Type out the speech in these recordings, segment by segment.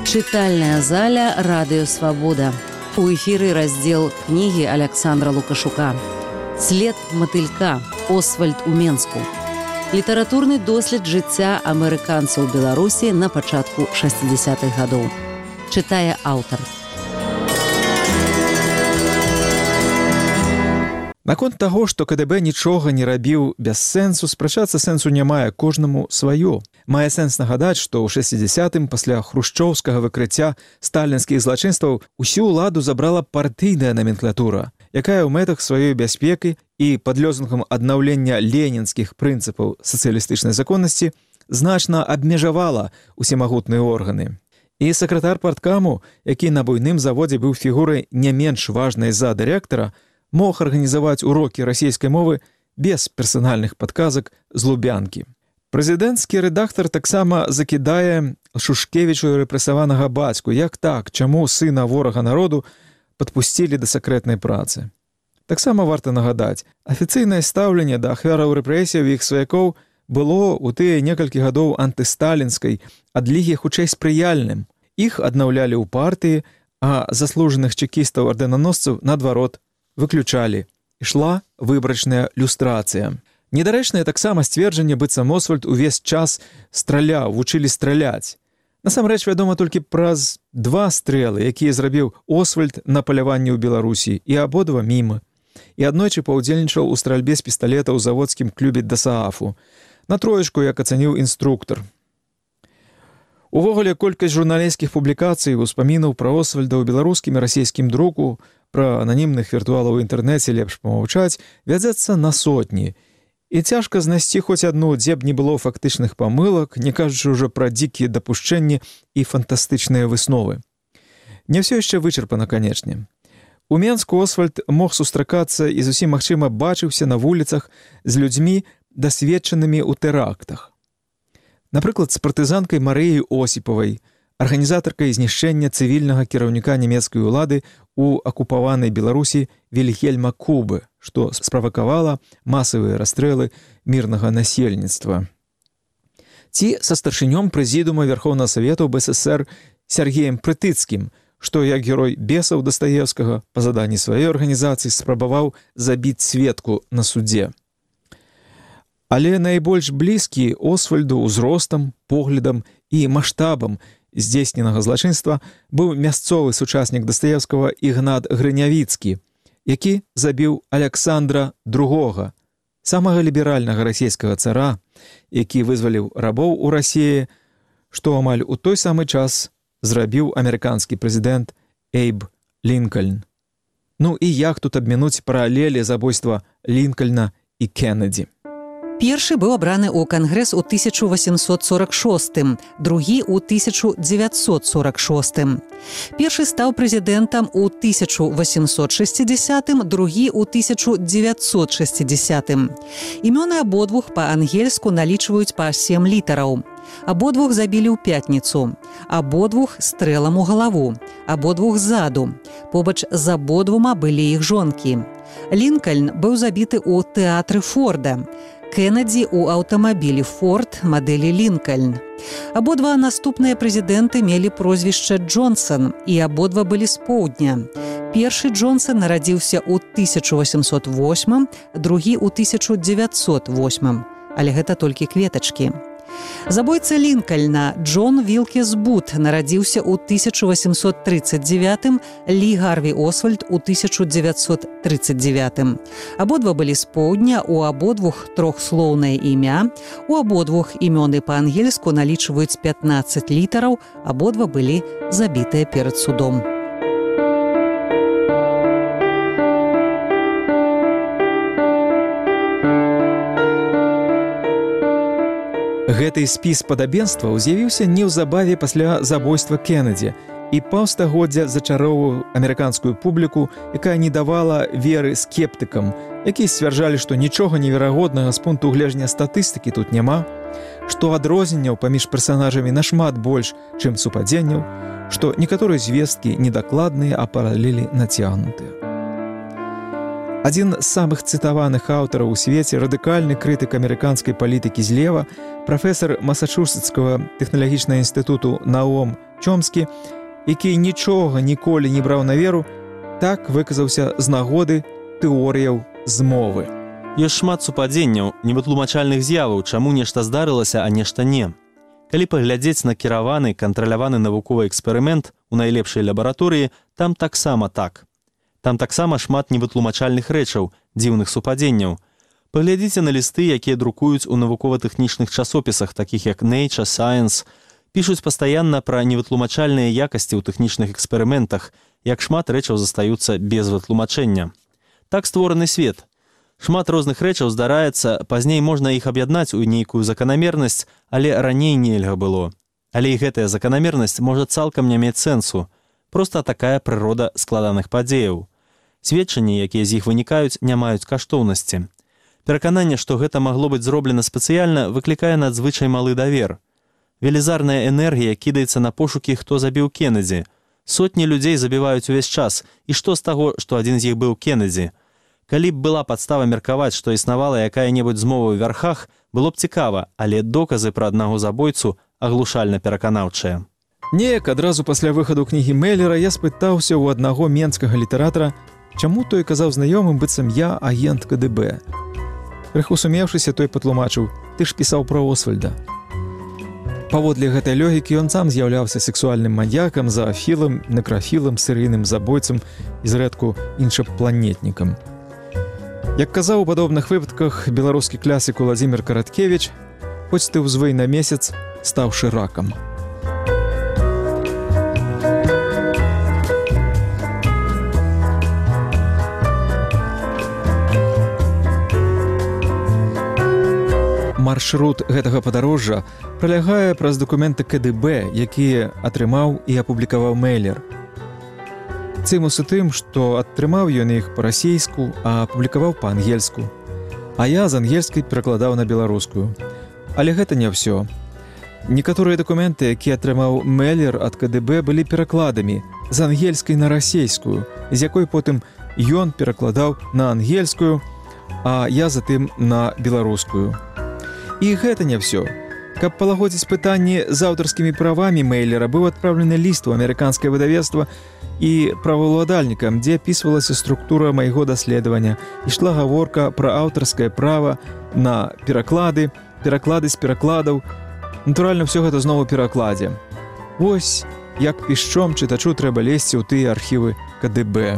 Чытальная заля «Радыё Свабода». У эфіры раздзел кнігі Аляксандра Лукашука. «След матылька. Освальд у Менску». Літаратурны дослед жыцця амерыканцаў Беларусі на пачатку 60-х гадоў. Чытае аўтар. Наконт таго, што КДБ нічога не рабіў без сэнсу, спрачацца сэнсу не мае, кожнаму сваё. Мае сэнс нагадаць, што ў 60-м пасля хрушчоўскага выкрыцця сталінскіх злачынстваў усю ўладу забрала партыйная номенклатура, якая ў мэтах сваёй бяспекі і пад лёзунгам аднаўлення ленінскіх прынцыпаў сацыялістычнай законнасці значна абмежавала усемагутныя органы. І сакратар парткаму, які на буйным заводзе быў фігурай не менш важнай за дырэктара, мог арганізаваць урокі расійскай мовы без персанальных падказак з Лубянкі. Прэзідэнцкі рэдактар таксама закідае Шушкевічу рэпрэсаванага бацьку. Як так? Чаму сына ворага народу падпусцілі да сакрэтнай працы? Таксама варта нагадаць, афіцыйнае стаўленне да ахвяраў рэпрэсіяў іх сваякоў было ў тыя некалькі гадоў антысталінскай адлігі хутчэй спрыяльным. Іх аднаўлялі ў партыі, а заслужаных чекістаў ардэнаносцаў, наадварот, выключалі. Ішла выбарачная люстрацыя. Недарэчнае таксама сцверджанне, быццам Освальд увесь час страляў, вучылі страляць. Насамрэч вядома толькі праз 2 стрэлы, якія зрабіў Освальд на паляванні ў Беларусі, і абодва міма. І аднойчы паўдзельнічаў у стральбе з пісталета ў заводскім клубе ДАСААФу. На троечку, як ацаніў інструктар. Увогуле, колькасць журналісцкіх публікацый, успамінаў пра Освальда ў беларускім і расійскім друку, пра ананімных віртуалаў у інтэрнэце лепш памаўчаць, вядзецца на сотні. І цяжка знайсці хоць адну, дзе б не было фактычных памылак, не кажучы ўжо пра дзікія дапушчэнні і фантастычныя высновы. Не ўсё яшчэ вычарпана, канечне. У Менску Освальд мог сустракацца і зусім магчыма бачыўся на вуліцах з людзьмі, дасведчанымі ў тэрактах. Напрыклад, з партызанкай Марыяй Осіпавай, арганізатаркай знішчэння цывільнага кіраўніка нямецкай улады ў акупаванай Беларусі Вільгельма Кубы, што справакавала масавыя расстрэлы мірнага насельніцтва. Ці са старшынём прэзідума Верхоўнага Савету БССР Сергеем Прытыцкім, што як герой бесаў Дастаевскага па заданні сваёй арганізацыі спрабаваў забіць сведку на судзе. Але найбольш блізкі Освальду ўзростам, поглядам і маштабам здзейсненага злачынства быў мясцовы сучаснік Дастаевскага Ігнат Грынявіцкі, які забіў Аляксандра II, самага ліберальнага расійскага цара, які вызваліў рабоў у Расіі, што амаль у той самы час зрабіў амерыканскі прэзідэнт Эйб Лінкальн. Ну і як тут абмінуць паралелі забойства Лінкальна і Кеннеді? Першы быў абраны ў Кангрэс у 1846, другі ў 1946. Першы стаў прэзідэнтам у 1860, другі ў 1960. Імёны абодвух па-ангельску налічваюць па 7 літараў. Абодвух забілі ў пятніцу, абодвух стрэлам у галаву, абодвух ззаду. Побач з абодвума былі іх жонкі. Лінкальн быў забіты ў тэатры Форда, Кеннеді ў аўтамабілі Форд мадэлі Лінкальн. Абодва наступныя прэзідэнты мелі прозвішча Джонсон, і абодва былі з поўдня. Першы Джонсон нарадзіўся ў 1808, другі ў 1908, але гэта толькі кветачкі. Забойца Лінкальна Джон Вілкес Бут нарадзіўся ў 1839, Лі Гарві Освальд у 1939. Абодва былі з поўдня, у абодвух трохслоўнае імя, у абодвух імёны па-ангельску налічваюць 15 літараў, абодва былі забітыя перад судом. Гэты спіс падабенстваў з'явіўся неўзабаве пасля забойства Кеннеді і паўстагоддзя зачароўваў амерыканскую публіку, якая не давала веры скептыкам, якія сцвярджалі, што нічога неверагоднага з пункту гледжання статыстыкі тут няма, што адрозненняў паміж персанажамі нашмат больш, чым супадзенняў, што некаторыя звесткі недакладныя, а паралелі нацягнутыя. Адзін з самых цытаваных аўтараў у свеце, радыкальны крытык амерыканскай палітыкі злева, прафесар Масачусетскага тэхналагічнага інстытуту Наом Чомскі, які нічога ніколі не браў на веру, так выказаўся з нагоды тэорыяў змовы. Ёсць шмат супадзенняў, невытлумачальных з'яваў, чаму нешта здарылася, а нешта не. Калі паглядзець на кіраваны, кантраляваны навуковы эксперымент у найлепшай лабараторыі, там таксама так. Там таксама шмат невытлумачальных рэчаў, дзіўных супадзенняў. Паглядзіце на лісты, якія друкуюць у навукова-тэхнічных часопісах, такіх як Nature, Science. Пішуць пастаянна пра невытлумачальныя якасці ў тэхнічных эксперыментах, як шмат рэчаў застаюцца без вытлумачэння. Так створаны свет. Шмат розных рэчаў здараецца, пазней можна іх аб'яднаць у нейкую заканамернасць, але раней нельга было. Але і гэтая заканамернасць можа цалкам не мець сэнсу. Проста такая прырода складаных падзеяў. Сведчанні, якія з іх вынікаюць, не маюць каштоўнасці. Перакананне, што гэта магло быць зроблена спецыяльна, выклікае надзвычай малы давер. Велізарная энергія кідаецца на пошукі, хто забіў Кеннеді. Сотні людзей забіваюць увесь час. І што з таго, што адзін з іх быў Кеннеді? Калі б была падстава меркаваць, што існавала якая-небудзь змова ў вярхах, было б цікава, але доказы пра аднаго забойцу аглушальна пераканаўчыя. Неяк адразу пасля выхаду кнігі Меллера я спытаўся ў аднаго менскага літаратара, чаму той казаў знаёмым, быццам я агент КДБ. Крыху сумеўшыся, той патлумачыў: ты ж пісаў пра Освальда. Паводле гэтай логікі ён сам з'яўляўся сексуальным маньякам, заафілам, некрафілам, серыйным забойцам і зрэдку іншапланетнікам. Як казаў у падобных выпадках беларускі класік Уладзімір Караткевіч, хоць ты ўзвый на месяц, стаўшы ракам. Маршрут гэтага падарожжа пралягае праз дакументы КДБ, якія атрымаў і апублікаваў Меллер. Цымус у тым, што атрымаў ён іх па-расейску, а апублікаваў па-ангельску. А я з ангельскай перакладаў на беларускую. Але гэта не ўсё. Некаторыя дакументы, якія атрымаў Меллер ад КДБ, былі перакладамі з ангельскай на расейскую, з якой потым ён перакладаў на ангельскую, а я затым на беларускую. І гэта не ўсё. Каб палагодзіць пытанні з аўтарскімі правамі Меллера, быў адпраўлены ліст у амерыканскае выдавецтва і праваўладальнікам, дзе апісвалася структура майго даследавання. Ішла гаворка пра аўтарскае права на пераклады, пераклады з перакладаў. Натуральна, ўсё гэта зноў у перакладзе. Вось як пішчом чытачу трэба лезці ў тыя архівы КДБ.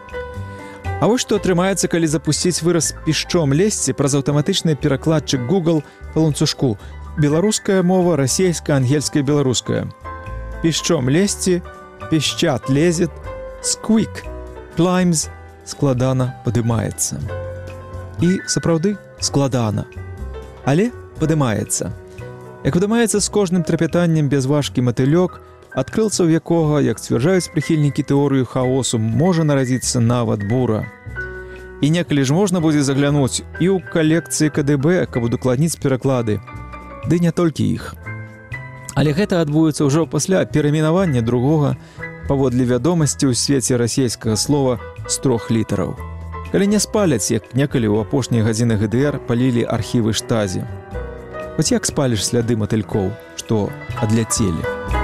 А вось што атрымаецца, калі запусціць выраз пішчом лезці праз аўтаматычны перакладчык Google па ланцужку. Беларуская мова, расейская, ангельская, беларуская. Пішчом лезці, пішчат лезет, squeak, climbs, складана падымаецца. І сапраўды складана. Але падымаецца. Як падымаецца з кожным трапятаннем бязважкі матылёк, адкрылцаў якога, як сцвярджаюць прыхільнікі тэорыю хаосу, можа нарадзіцца нават бура. І некалі ж можна будзе заглянуць і ў калекцыі КДБ, каб удакладніць пераклады. Ды не толькі іх. Але гэта адбудзецца ўжо пасля перамінавання другога паводле вядомасці ў свеце расейскага слова з 3 літараў. Калі не спаляць, як некалі ў апошнія гадзіны ГДР палілі архівы штазі. Хоць як спаліш сляды матылькоў, што адляцелі.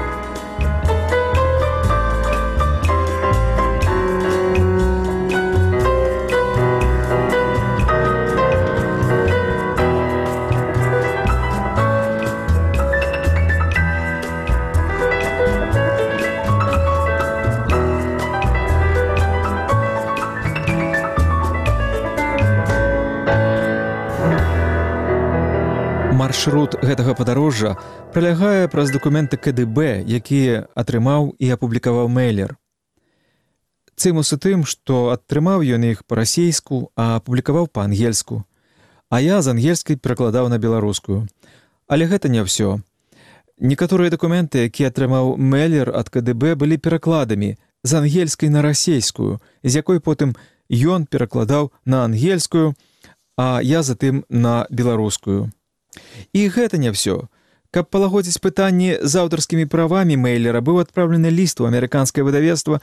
Маршрут гэтага падарожжа пралягае праз дакументы КДБ, якія атрымаў і апублікаваў Меллер. Цымус у тым, што атрымаў ён іх па-расейску, а апублікаваў па-ангельску. А я з ангельскай перакладаў на беларускую. Але гэта не ўсё. Некаторыя дакументы, якія атрымаў Меллер ад КДБ, былі перакладамі з ангельскай на расейскую, з якой потым ён перакладаў на ангельскую, а я затым на беларускую. І гэта не ўсё. Каб палагодзіць пытанні з аўтарскімі правамі Меллера, быў адпраўлены ліст у амерыканскае выдавецтва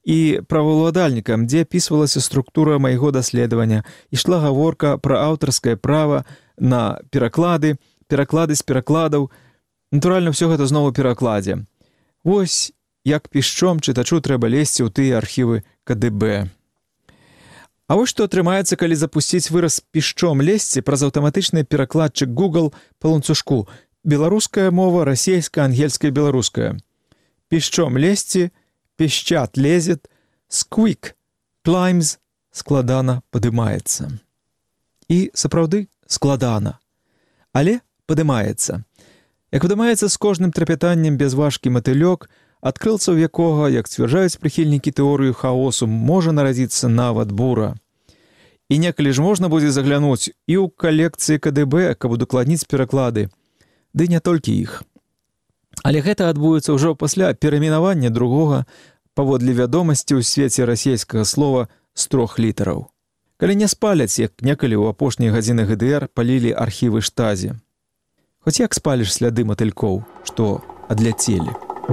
і праваўладальнікам, дзе апісвалася структура майго даследавання, ішла гаворка пра аўтарскае права на пераклады з перакладаў. Натуральна, ўсё гэта зноў у перакладзе. Вось як пішчом чытачу трэба лезці ў тыя архівы КДБ. А вось што атрымаецца, калі запусціць выраз пішчом лезці праз аўтаматычны перакладчык Google па ланцужку. Беларуская мова, расейская, ангельская, беларуская. Пішчом лезці, пішчат лезет, squeak, climbs, складана падымаецца. І сапраўды складана. Але падымаецца. Як падымаецца з кожным трапятаннем бязважкі матылёк, адкрылцаў якога, як сцвярджаюць прыхільнікі тэорыю хаосу, можа нарадзіцца нават бура. І некалі ж можна будзе заглянуць і ў калекцыі КДБ, каб удакладніць пераклады. Ды не толькі іх. Але гэта адбудзецца ўжо пасля перамінавання другога паводле вядомасці ў свеце расейскага слова з 3 літараў. Калі не спаляць, як некалі ў апошнія гадзіны ГДР палілі архівы Штазі. Хоць як спаліш сляды матылькоў, што адляцелі.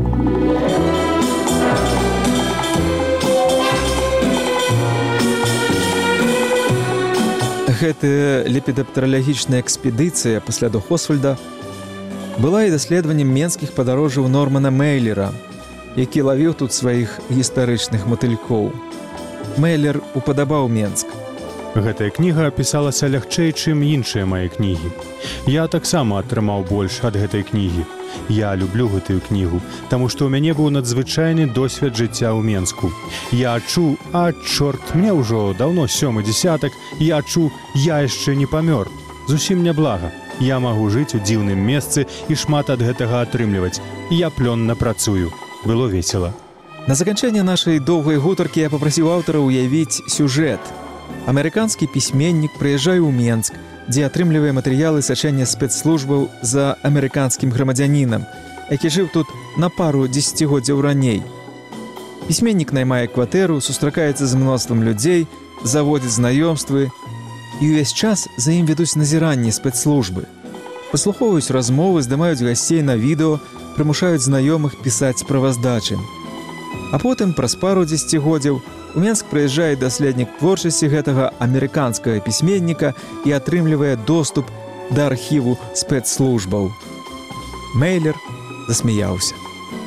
Гэтая лепідаптаралагічная экспедыцыя па слядах Освальда была і даследаваннем менскіх падарожжаў Нормана Мейлера, які лавіў тут сваіх гістарычных матылькоў. Мейлер упадабаў Менск. Гэтая кніга пісалася лягчэй, чым іншыя мае кнігі. Я таксама атрымаў больш ад гэтай кнігі. Я люблю гэтую кнігу, таму што ў мяне быў надзвычайны досвед жыцця ў Менску. Я адчуў, чорт, мне ўжо даўно 7 дзесятак, я адчуў, я яшчэ не памёр. Зусім няблага. Я магу жыць у дзіўным месцы і шмат ад гэтага атрымліваць. Я плённа працую. Было весела. На заканчэнне нашай доўгай гутаркі я папрасіў аўтара ўявіць сюжэт. Амерыканскі пісьменнік прыязджае ў Менск, дзе атрымлівае матэрыялы сачэння спецслужбаў за амерыканскім грамадзянінам, які жыў тут на пару дзесяцігоддзяў раней. Пісьменнік наймае кватэру, сустракаецца з мноствам людзей, заводзіць знаёмствы, і ўвесь час за ім вядуць назіранні спецслужбы. Паслухоўваюць размовы, здымаюць гасцей на відэо, прымушаюць знаёмых пісаць справаздачы. А потым, праз пару дзесяцігоддзяў, у Менск прыязджае даследнік творчасці гэтага амерыканскага пісьменніка і атрымлівае доступ да архіву спецслужбаў. Мейлер засмяяўся.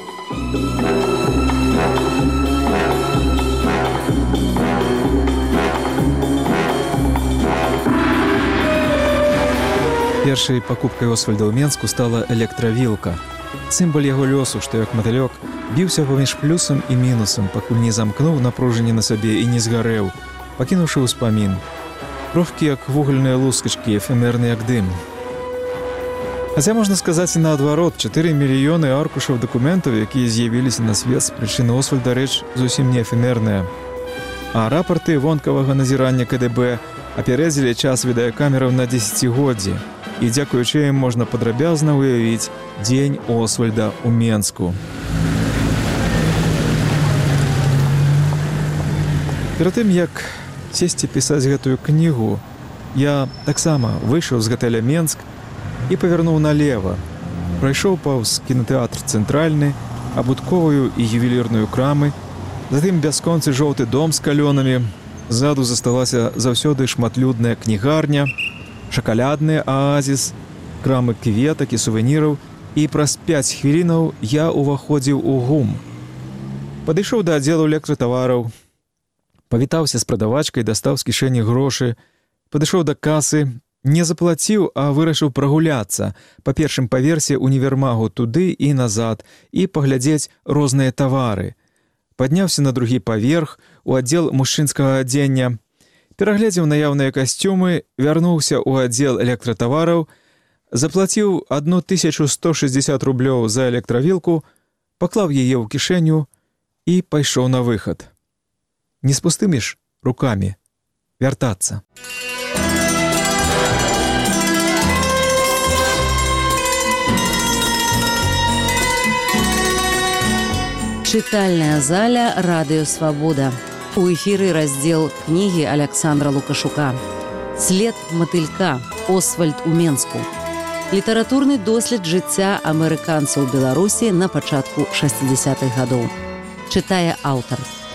Першай пакупкай Освальда ў Менску стала электравілка. Сімвал яго лёсу, што як матылёк біўся паміж плюсам і мінусам, пакуль не замкнуў напружанне на сабе і не згарэў, пакінуўшы ўспамін. Крохкі, як вугальныя лускачкі, эфемерны, як дым. Хаця можна сказаць і наадварот, 4 мільёны аркушаў дакументаў, якія з'явіліся на свет з прычыны Освальда, рэч зусім не эфемерная. А рапарты вонкавага назірання КДБ апярэдзілі час відэакамераў на дзесяцігоддзі, і дзякуючы ім можна падрабязна ўявіць дзень Освальда ў Менску. Перад тым, як сесці пісаць гэтую кнігу, я таксама выйшаў з гатэля Менск і павярнуў налева. Прайшоў паўз кінатэатр «Цэнтральны», абутковую і ювелірную крамы, затым бясконцы жоўты дом з калёнамі, ззаду засталася заўсёды шматлюдная кнігарня, шакалядны аазіс, крамы кветак і сувеніраў, і праз 5 хвілінаў я ўваходзіў у ГУМ. Падышоў да аддзелу электратавараў, павітаўся з прадавачкай, дастаў з кішэні грошы, падышоў да касы, не заплаціў, а вырашыў прагуляцца па першым паверсе універмагу туды і назад і паглядзець розныя тавары. Падняўся на другі паверх, у аддзел мужчынскага адзення, перагледзеў наяўныя касцюмы, вярнуўся ў аддзел электратавараў, заплаціў 1160 рублёў за электравілку, паклаў яе ў кішэню і пайшоў на выхад. Не з пустымі ж рукамі вяртацца. Чытальная заля «Радыё Свабода». У эфіры раздзел кнігі Аляксандра Лукашука «След матылька. Освальд у Менску». Літаратурны дослед жыцця амерыканцаў Беларусі на пачатку 60-х гадоў. Чытае аўтар.